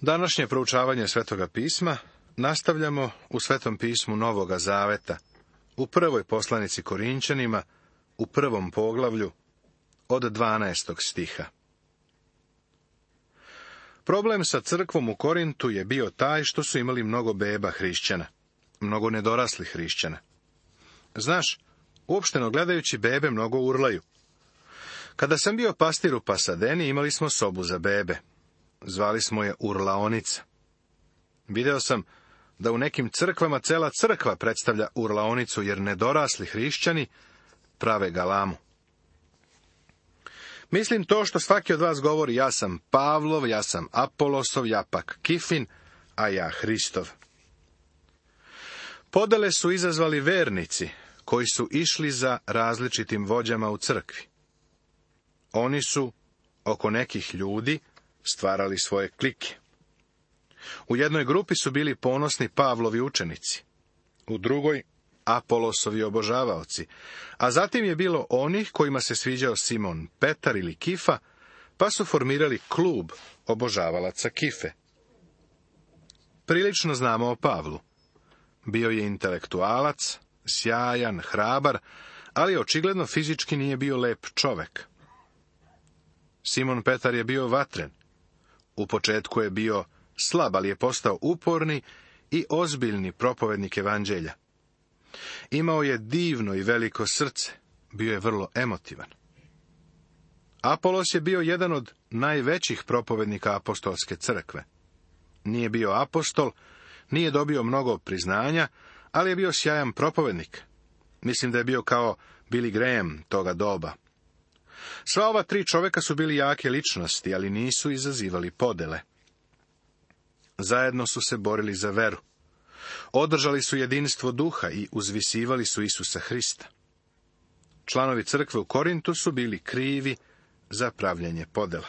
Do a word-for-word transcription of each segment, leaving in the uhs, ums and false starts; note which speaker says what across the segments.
Speaker 1: Današnje proučavanje Svetoga pisma nastavljamo u Svetom pismu Novoga Zaveta, u prvoj poslanici Korinčanima, u prvom poglavlju, od dvanaestog stiha. Problem sa crkvom u Korintu je bio taj što su imali mnogo beba hrišćana, mnogo nedoraslih hrišćana. Znaš, uopšteno gledajući, bebe mnogo urlaju. Kada sam bio pastir u Pasadeni, imali smo sobu za bebe. Zvali smo je urlaonica. Video sam da u nekim crkvama cela crkva predstavlja urlaonicu, jer nedorasli hrišćani prave galamu. Mislim to što svaki od vas govori: ja sam Pavlov, ja sam Apolosov, ja pak Kifin, a ja Hristov. Podele su izazvali vernici koji su išli za različitim vođama u crkvi. Oni su oko nekih ljudi stvarali svoje klike. U jednoj grupi su bili ponosni Pavlovi učenici, u drugoj Apolosovi obožavaoci, a zatim je bilo onih kojima se sviđao Simon Petar ili Kifa, pa su formirali klub obožavalaca Kife. Prilično znamo o Pavlu. Bio je intelektualac, sjajan, hrabar, ali očigledno fizički nije bio lep čovek. Simon Petar je bio vatren. U početku je bio slab, ali je postao uporni i ozbiljni propovednik evanđelja. Imao je divno i veliko srce, bio je vrlo emotivan. Apolos je bio jedan od najvećih propovednika apostolske crkve. Nije bio apostol, nije dobio mnogo priznanja, ali je bio sjajan propovednik. Mislim da je bio kao Billy Graham toga doba. Sva ova tri čoveka su bili jake ličnosti, ali nisu izazivali podele. Zajedno su se borili za veru. Održali su jedinstvo duha i uzvisivali su Isusa Hrista. Članovi crkve u Korintu su bili krivi za pravljenje podela.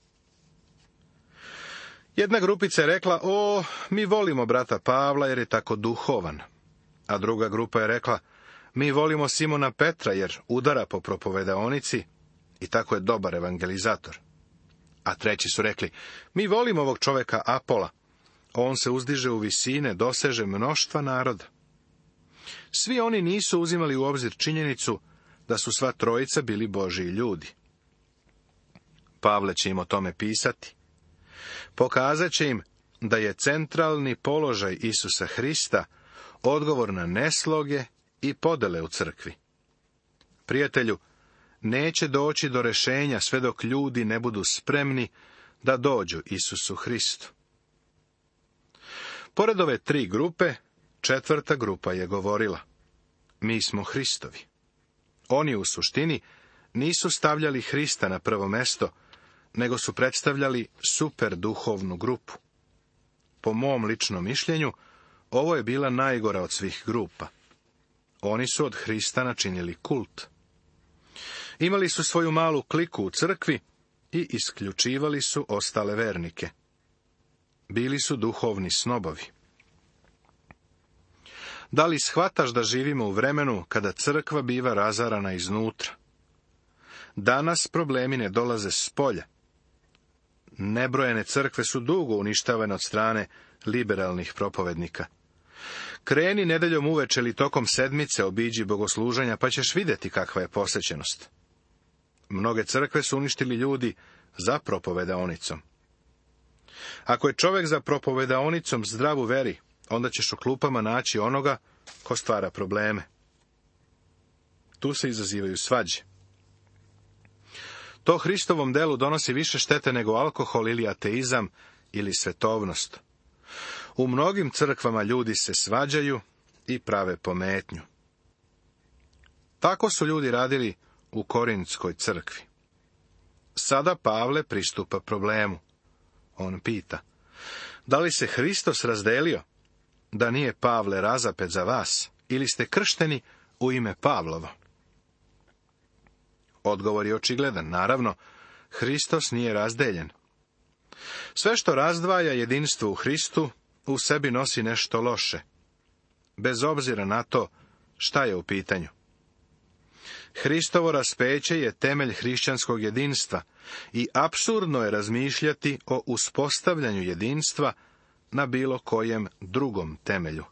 Speaker 1: Jedna grupica je rekla: o, mi volimo brata Pavla jer je tako duhovan. A druga grupa je rekla: mi volimo Simona Petra jer udara po propovedaonici i tako je dobar evangelizator. A treći su rekli: mi volimo ovog čoveka Apola. On se uzdiže u visine, doseže mnoštva naroda. Svi oni nisu uzimali u obzir činjenicu da su sva trojica bili Božji ljudi. Pavle će im o tome pisati. Pokazat će im da je centralni položaj Isusa Hrista odgovor na nesloge i podele u crkvi. Prijatelju, neće doći do rešenja sve dok ljudi ne budu spremni da dođu Isusu Hristu. Pored ove tri grupe, četvrta grupa je govorila: mi smo Hristovi. Oni u suštini nisu stavljali Hrista na prvo mesto, nego su predstavljali super duhovnu grupu. Po mom ličnom mišljenju, ovo je bila najgora od svih grupa. Oni su od Hrista načinili kult. Imali su svoju malu kliku u crkvi i isključivali su ostale vernike. Bili su duhovni snobovi. Da li shvataš da živimo u vremenu kada crkva biva razarana iznutra? Danas problemi ne dolaze s polja. Nebrojene crkve su dugo uništavane od strane liberalnih propovednika. Kreni nedeljom uveče ili tokom sedmice obiđi bogosluženja, pa ćeš vidjeti kakva je posvećenost. Mnoge crkve su uništili ljudi za propovedaonicom. Ako je čovjek za propovedaonicom zdrav u veri, onda ćeš u klupama naći onoga ko stvara probleme. Tu se izazivaju svađe. To Hristovom delu donosi više štete nego alkohol ili ateizam ili svetovnost. U mnogim crkvama ljudi se svađaju i prave pometnju. Tako su ljudi radili u Korintskoj crkvi. Sada Pavle pristupa problemu. On pita: da li se Hristos razdelio? Da nije Pavle razapet za vas? Ili ste kršteni u ime Pavlovo? Odgovor je očigledan. Naravno, Hristos nije razdeljen. Sve što razdvaja jedinstvo u Hristu, u sebi nosi nešto loše, bez obzira na to šta je u pitanju. Hristovo raspeće je temelj hrišćanskog jedinstva i apsurdno je razmišljati o uspostavljanju jedinstva na bilo kojem drugom temelju.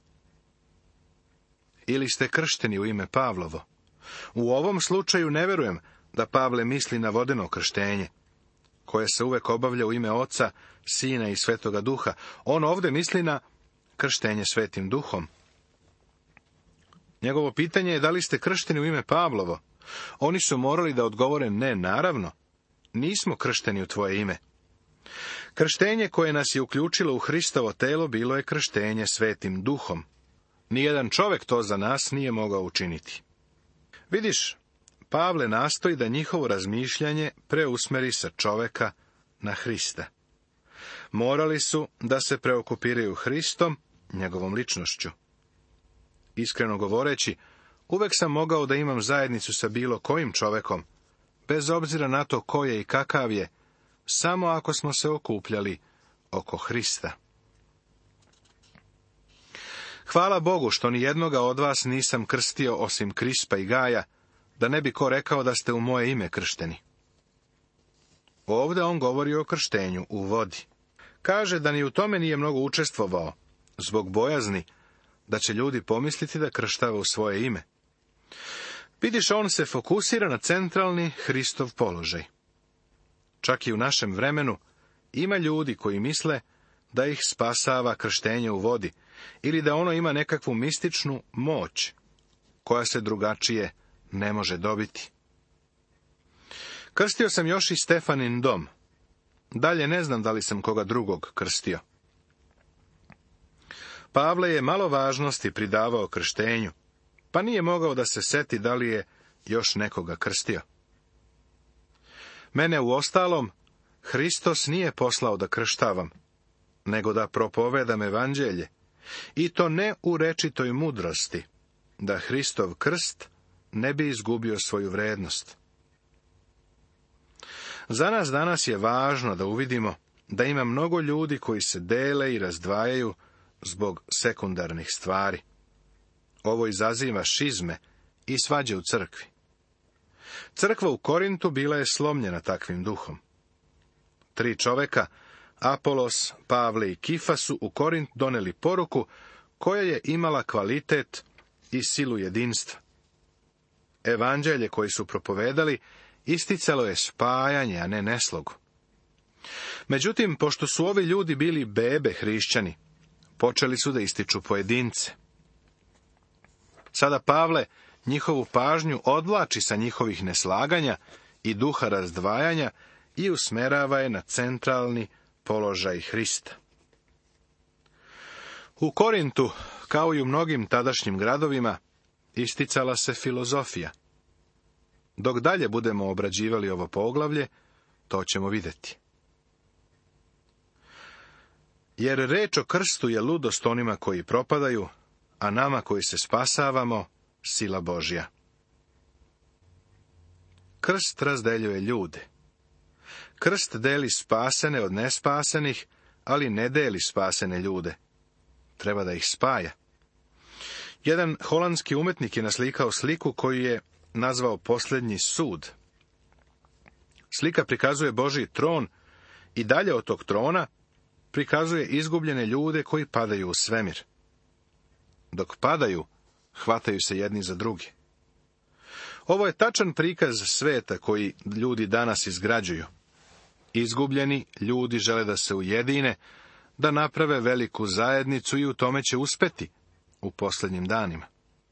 Speaker 1: Ili ste kršteni u ime Pavlovo? U ovom slučaju ne verujem da Pavle misli na vodeno krštenje, koje se uvek obavlja u ime Oca, Sina i Svetoga Duha. On ovdje misli na krštenje Svetim Duhom. Njegovo pitanje je da li ste kršteni u ime Pavlovo. Oni su morali da odgovore ne, naravno. Nismo kršteni u tvoje ime. Krštenje koje nas je uključilo u Hristovo telo bilo je krštenje Svetim Duhom. Nijedan čovjek to za nas nije mogao učiniti. Vidiš, Pavle nastoji da njihovo razmišljanje preusmeri sa čoveka na Hrista. Morali su da se preokupiraju Hristom, njegovom ličnošću. Iskreno govoreći, uvek sam mogao da imam zajednicu sa bilo kojim čovekom, bez obzira na to ko je i kakav je, samo ako smo se okupljali oko Hrista. Hvala Bogu što ni jednoga od vas nisam krstio osim Krispa i Gaja, da ne bi ko rekao da ste u moje ime kršteni. Ovdje on govori o krštenju u vodi. Kaže da ni u tome nije mnogo učestvovao, zbog bojazni da će ljudi pomisliti da krštava u svoje ime. Vidiš, on se fokusira na centralni Hristov položaj. Čak i u našem vremenu ima ljudi koji misle da ih spasava krštenje u vodi, ili da ono ima nekakvu mističnu moć, koja se drugačije ne može dobiti. Krstio sam još i Stefanin dom. Dalje ne znam da li sam koga drugog krstio. Pavle je malo važnosti pridavao krštenju, pa nije mogao da se seti da li je još nekoga krstio. Mene uostalom Hristos nije poslao da krštavam, nego da propovedam evanđelje, i to ne u rečitoj mudrosti, da Hristov krst ne bi izgubio svoju vrednost. Za nas danas je važno da uvidimo da ima mnogo ljudi koji se dele i razdvajaju zbog sekundarnih stvari. Ovo izaziva šizme i svađe u crkvi. Crkva u Korintu bila je slomljena takvim duhom. Tri čoveka, Apolos, Pavle i Kifa, su u Korint doneli poruku koja je imala kvalitet i silu jedinstva. Evanđelje koje su propovedali isticalo je spajanje, a ne neslogu. Međutim, pošto su ovi ljudi bili bebe hrišćani, počeli su da ističu pojedince. Sada Pavle njihovu pažnju odvlači sa njihovih neslaganja i duha razdvajanja i usmerava je na centralni položaj Hrista. U Korintu, kao i u mnogim tadašnjim gradovima, isticala se filozofija. Dok dalje budemo obrađivali ovo poglavlje, to ćemo vidjeti. Jer reč o krstu je ludost onima koji propadaju, a nama koji se spasavamo, sila Božja. Krst razdeljuje ljude. Krst deli spasene od nespasenih, ali ne deli spasene ljude. Treba da ih spaja. Jedan holandski umetnik je naslikao sliku koju je nazvao Posljednji sud. Slika prikazuje Božji tron i dalje od tog trona prikazuje izgubljene ljude koji padaju u svemir. Dok padaju, hvataju se jedni za drugi. Ovo je tačan prikaz sveta koji ljudi danas izgrađuju. Izgubljeni ljudi žele da se ujedine, da naprave veliku zajednicu i u tome će uspeti u posljednjim danima.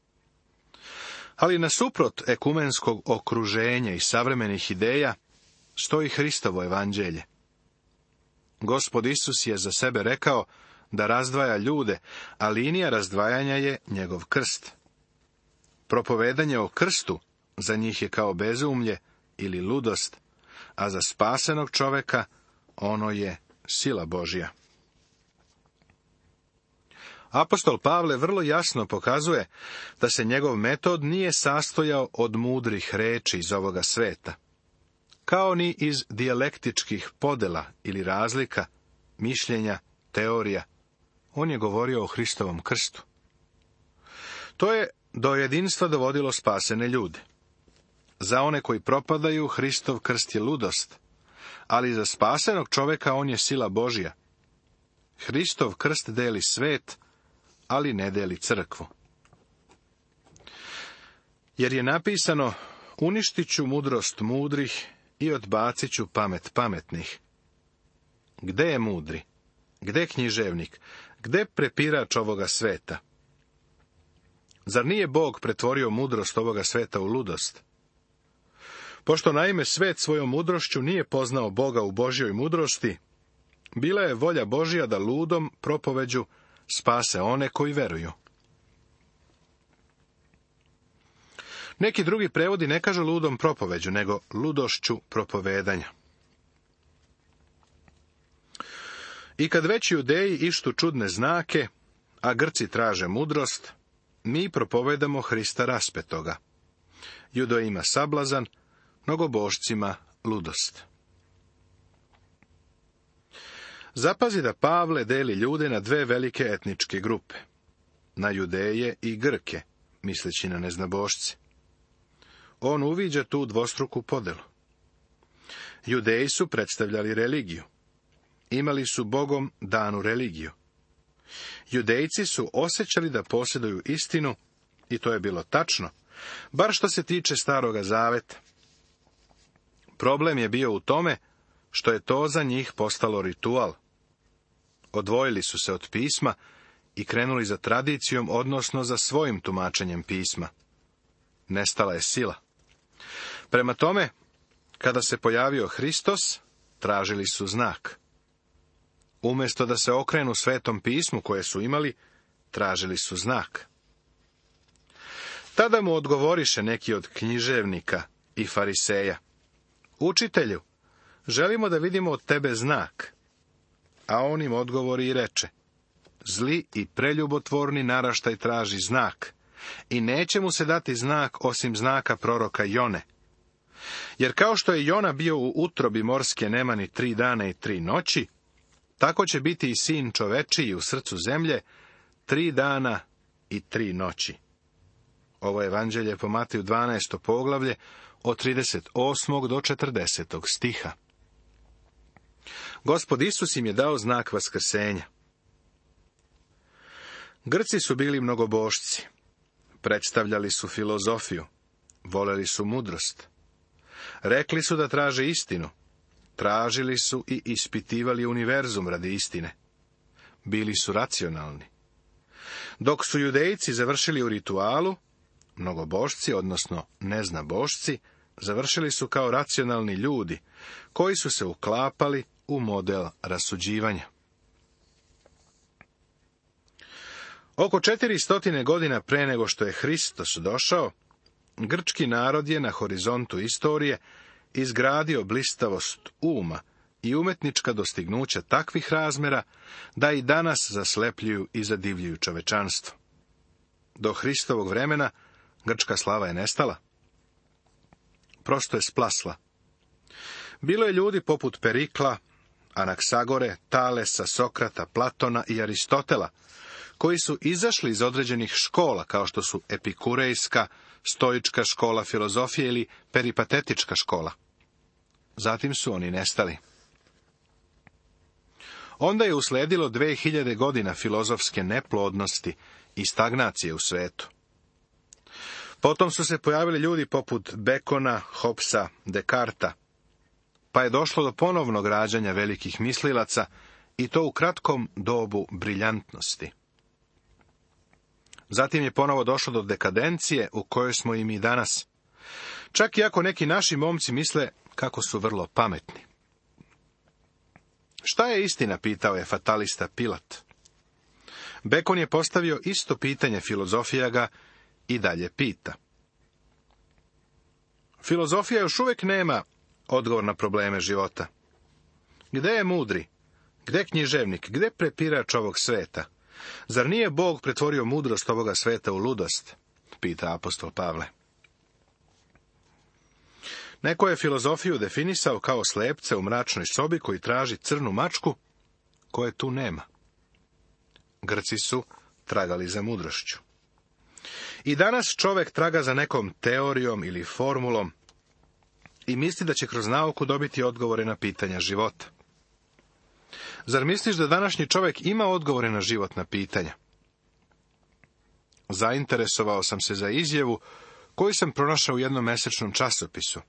Speaker 1: Ali nasuprot ekumenskog okruženja i savremenih ideja stoji Hristovo evanđelje. Gospod Isus je za sebe rekao da razdvaja ljude, a linija razdvajanja je njegov krst. Propovedanje o krstu za njih je kao bezumlje ili ludost, a za spasenog čoveka ono je sila Božja. Apostol Pavle vrlo jasno pokazuje da se njegov metod nije sastojao od mudrih reči iz ovoga sveta, kao ni iz dijalektičkih podela ili razlika, mišljenja, teorija. On je govorio o Hristovom krstu. To je do jedinstva dovodilo spasene ljude. Za one koji propadaju, Hristov krst je ludost, ali za spasenog čoveka on je sila Božja. Hristov krst deli svet, ali ne deli crkvu. Jer je napisano, uništit ću mudrost mudrih i odbacit ću pamet pametnih. Gde je mudri? Gde književnik? Gde prepirač ovoga sveta? Zar nije Bog pretvorio mudrost ovoga sveta u ludost? Pošto naime svet svojom mudrošću nije poznao Boga u Božjoj mudrosti, bila je volja Božja da ludom propoveđu spase one koji veruju. Neki drugi prevodi ne kažu ludom propoveđu, nego ludošću propovedanja. I kad već Judeji ištu čudne znake, a Grci traže mudrost, mi propovedamo Hrista raspetoga. Judejima sablazan, mnogobošcima ludost. Zapazi da Pavle deli ljude na dve velike etničke grupe, na Judeje i Grke, misleći na neznabošce. On uviđa tu dvostruku podelu. Judeji su predstavljali religiju. Imali su Bogom danu religiju. Judejci su osjećali da posjeduju istinu, i to je bilo tačno, bar što se tiče Staroga zaveta. Problem je bio u tome što je to za njih postalo ritual. Odvojili su se od pisma i krenuli za tradicijom, odnosno za svojim tumačenjem pisma. Nestala je sila. Prema tome, kada se pojavio Hristos, tražili su znak. Umjesto da se okrenu Svetom pismu koje su imali, tražili su znak. Tada mu odgovoriše neki od književnika i fariseja: Učitelju, želimo da vidimo od tebe znak. A on im odgovori i reče: Zli i preljubotvorni naraštaj traži znak, i neće mu se dati znak osim znaka proroka Jone. Jer kao što je Jona bio u utrobi morske nemani tri dana i tri noći, tako će biti i sin čovečiji u srcu zemlje tri dana i tri noći. Ovo je evanđelje po Mateju dvanaesto poglavlje od trideset osmog do četrdesetog stiha. Gospod Isus im je dao znak vaskrsenja. Grci su bili mnogobošci. Predstavljali su filozofiju. Voleli su mudrost. Rekli su da traže istinu. Tražili su i ispitivali univerzum radi istine. Bili su racionalni. Dok su Judejci završili u ritualu, mnogobošci, odnosno neznabošci, završili su kao racionalni ljudi, koji su se uklapali u model rasuđivanja. Oko četiri stotine godina pre nego što je Hristos došao, grčki narod je na horizontu istorije izgradio blistavost uma i umetnička dostignuća takvih razmera da i danas zaslepljuju i zadivljuju čovečanstvo. Do Hristovog vremena grčka slava je nestala. Prosto je splasla. Bilo je ljudi poput Perikla, Anaksagore, Talesa, Sokrata, Platona i Aristotela, koji su izašli iz određenih škola, kao što su epikurejska, stoička škola filozofije ili peripatetička škola. Zatim su oni nestali. Onda je usledilo dve hiljade godina filozofske neplodnosti i stagnacije u svetu. Potom su se pojavili ljudi poput Bekona, Hobsa, Dekarta, pa je došlo do ponovnog rađanja velikih mislilaca, i to u kratkom dobu briljantnosti. Zatim je ponovo došlo do dekadencije u kojoj smo i mi danas. Čak i ako neki naši momci misle kako su vrlo pametni. Šta je istina, pitao je fatalista Pilat. Bekon je postavio isto pitanje, filozofija ga i dalje pita. Filozofija još uvijek nema odgovor na probleme života. Gde je mudri? Gde književnik? Gde prepirač ovog sveta? Zar nije Bog pretvorio mudrost ovoga sveta u ludost? Pita apostol Pavle. Neko je filozofiju definisao kao slepce u mračnoj sobi koji traži crnu mačku, koje tu nema. Grci su tragali za mudrošću. I danas čovjek traga za nekom teorijom ili formulom, i misli da će kroz nauku dobiti odgovore na pitanja života. Zar misliš da današnji čovjek ima odgovore na životna pitanja? Zainteresovao sam se za izjavu koju sam pronašao u jednom mesečnom časopisu.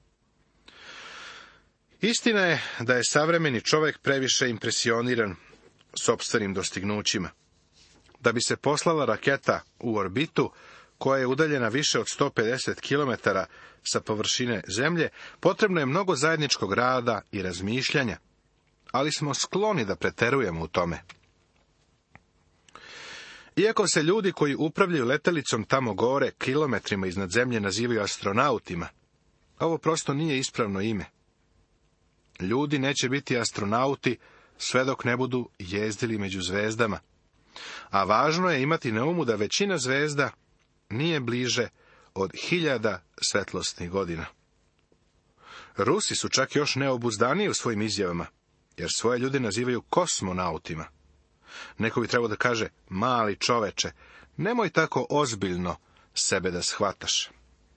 Speaker 1: Istina je da je savremeni čovjek previše impresioniran sopstvenim dostignućima. Da bi se poslala raketa u orbitu, koja je udaljena više od sto pedeset kilometara sa površine Zemlje, potrebno je mnogo zajedničkog rada i razmišljanja, ali smo skloni da preterujemo u tome. Iako se ljudi koji upravljaju letelicom tamo gore, kilometrima iznad Zemlje, nazivaju astronautima, ovo prosto nije ispravno ime. Ljudi neće biti astronauti sve dok ne budu jezdili među zvezdama. A važno je imati na umu da većina zvezda nije bliže od hiljada svetlosnih godina. Rusi su čak još neobuzdaniji u svojim izjavama, jer svoje ljude nazivaju kosmonautima. Neko bi trebao da kaže, mali čoveče, nemoj tako ozbiljno sebe da shvataš.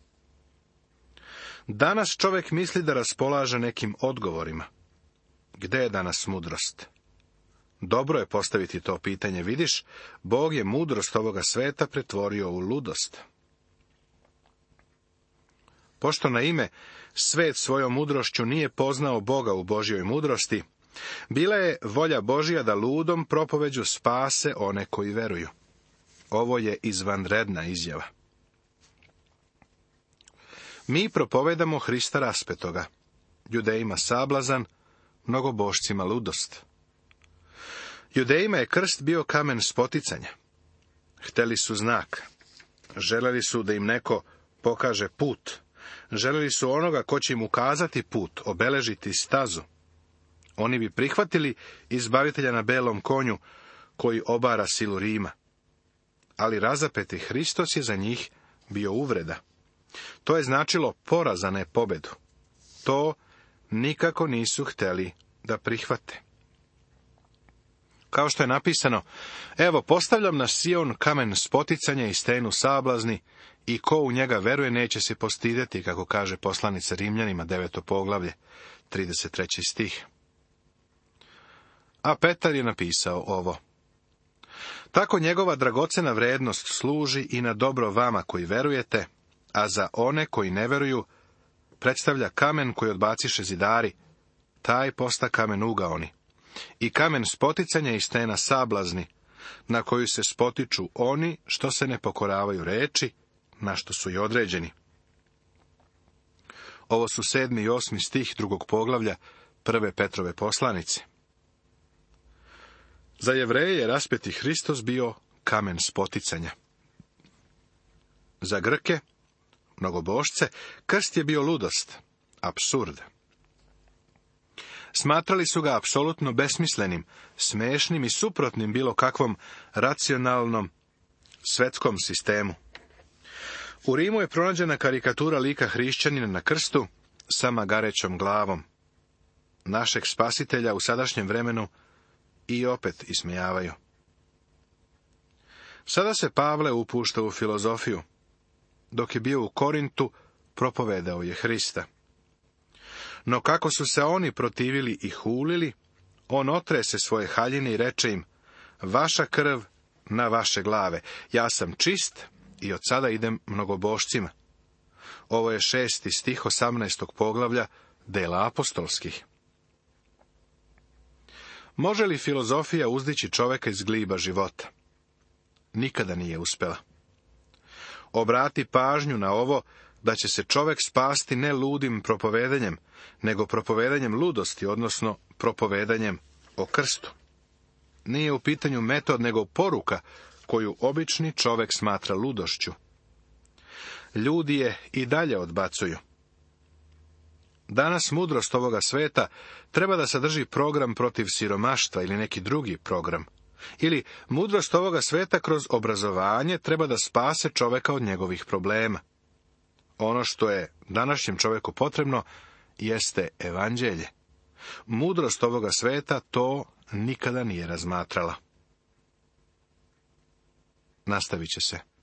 Speaker 1: Danas čovjek misli da raspolaže nekim odgovorima. Gde je danas mudrost? Dobro je postaviti to pitanje, vidiš, Bog je mudrost ovoga sveta pretvorio u ludost. Pošto na ime svet svojom mudrošću nije poznao Boga u Božjoj mudrosti, bila je volja Božja da ludom propoveđu spase one koji veruju. Ovo je izvanredna izjava. Mi propovedamo Hrista raspetoga, Judejima sablazan, mnogobošcima ludost. Judejima je krst bio kamen spoticanja. Hteli su znak. Želeli su da im neko pokaže put. Želeli su onoga ko će im ukazati put, obeležiti stazu. Oni bi prihvatili izbavitelja na belom konju, koji obara silu Rima. Ali razapeti Hristos je za njih bio uvreda. To je značilo poraz, a ne pobedu. To nikako nisu hteli da prihvate. Kao što je napisano, evo postavljam na Sion kamen spoticanja i stenu sablazni, i ko u njega veruje neće se postideti, kako kaže poslanica Rimljanima, deveto poglavlje, trideset treći stih. A Petar je napisao ovo. Tako njegova dragocena vrednost služi i na dobro vama koji verujete, a za one koji ne veruju predstavlja kamen koji odbaciše zidari, taj posta kamen ugaoni, i kamen spoticanja i stena sablazni, na koju se spotiču oni što se ne pokoravaju reči, na što su i određeni. Ovo su sedmi i osmi stih drugog poglavlja prve Petrove poslanice. Za Jevreje je raspeti Hristos bio kamen spoticanja. Za Grke, mnogobošce, krst je bio ludost, apsurd. Smatrali su ga apsolutno besmislenim, smešnim i suprotnim bilo kakvom racionalnom svetskom sistemu. U Rimu je pronađena karikatura lika hrišćanina na krstu sa magarećom glavom. Našeg spasitelja u sadašnjem vremenu i opet ismijavaju. Sada se Pavle upušta u filozofiju. Dok je bio u Korintu, propovedao je Hrista. No kako su se oni protivili i hulili, on otrese svoje haljine i reče im, vaša krv na vaše glave, ja sam čist i od sada idem mnogobošcima. Ovo je šesti stih osamnaestog poglavlja dela apostolskih. Može li filozofija uzdići čoveka iz gliba života? Nikada nije uspela. Obrati pažnju na ovo, da će se čovek spasti ne ludim propovedanjem, nego propovedanjem ludosti, odnosno propovedanjem o krstu. Nije u pitanju metod, nego poruka koju obični čovek smatra ludošću. Ljudi je i dalje odbacuju. Danas mudrost ovoga sveta treba da sadrži program protiv siromaštva ili neki drugi program. Ili mudrost ovoga sveta kroz obrazovanje treba da spase čoveka od njegovih problema. Ono što je današnjem čoveku potrebno jeste evanđelje. Mudrost ovoga sveta to nikada nije razmatrala. Nastavit će se.